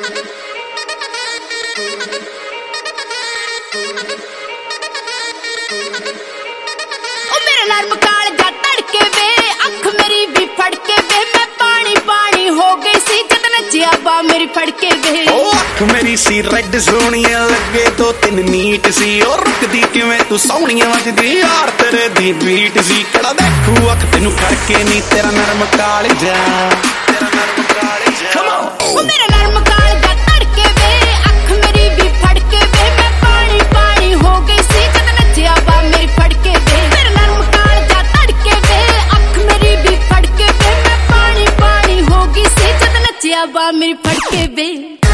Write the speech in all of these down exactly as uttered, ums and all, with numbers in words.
मेरे नरम कालजा तड़के वे अख मेरी भी फड़के वे मैं पानी पानी हो गई सी जद नचिया बा मेरी फड़के वे ओ अख मेरी सी रेड सोहणिया लगे दो तीन नीट सी और रुकदी किवें तू सोहणिया वजदी यार तेरे दी बीट सी कड़ा देखू अख तेनू करके नी तेरा नरम कालजा तेरा नरम कालजा कम ऑन ओ मेरा नरम कालजा तड़के वे अख मेरी भी फड़के वे मैं पानी पानी हो गई सी जद नचिया बा मेरी फड़के वे मेरा नरम कालजा तड़के वे अख मेरी भी फड़के वे मैं पानी पानी हो गई सी जद नचिया बा मेरी फड़के वे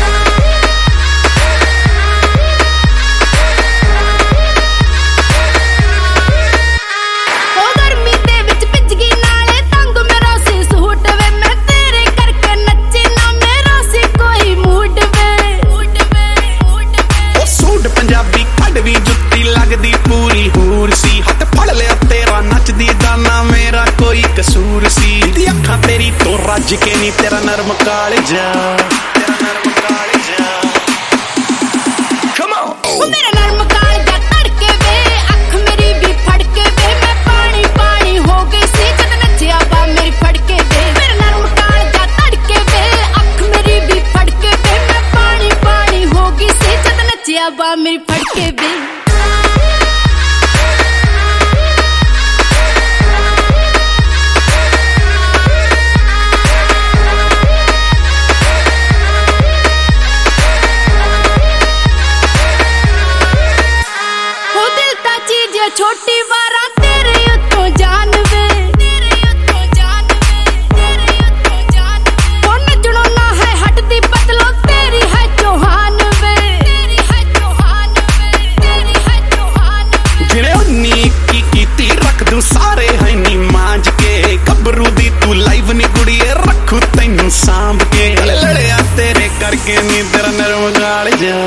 कसूर सी दी अखां तेरी तो रज के नी तेरा नरम कालजा तेरा नरम कालजा कम ऑन ओ मेरा नरम कालजा तड़के वे अख मेरी भी फड़के वे मैं पानी पानी हो गई सी जद नचिया बा मेरी फड़के वे मेरा नरम कालजा तड़के वे अख मेरी भी फड़के वे मैं पानी पानी हो गई सी जद नचिया बा मेरी फड़के वे छोटी बारा तेरे उत्तों जान वे तेरे उत्तों जान वे तेरे उत्तों जान वे कौन जुड़ो ना है हटती बदलो तेरी है चौहान वे तेरी है चौहान वे तेरी है चौहान वे जिने उन्नी की कीती रख दूं सारे है नी मांझ के कबरू दी तू लाइव नी गुड़िए रखू तैनू सांभ के लड़िया तेरे करके नी तेरा नरम कालजा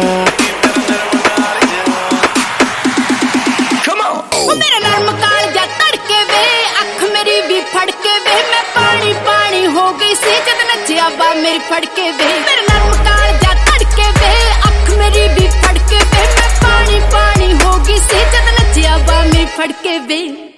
मेरा नरम कालजा तड़के वे अख मेरी भी फड़के वे मैं पानी पानी हो गई सी जद नचिया बा मेरी फड़के वे मेरा नरम कालजा तड़के वे अख मेरी भी फड़के वे मैं पानी पानी हो गई सी जद नचिया बा मेरी फड़के वे।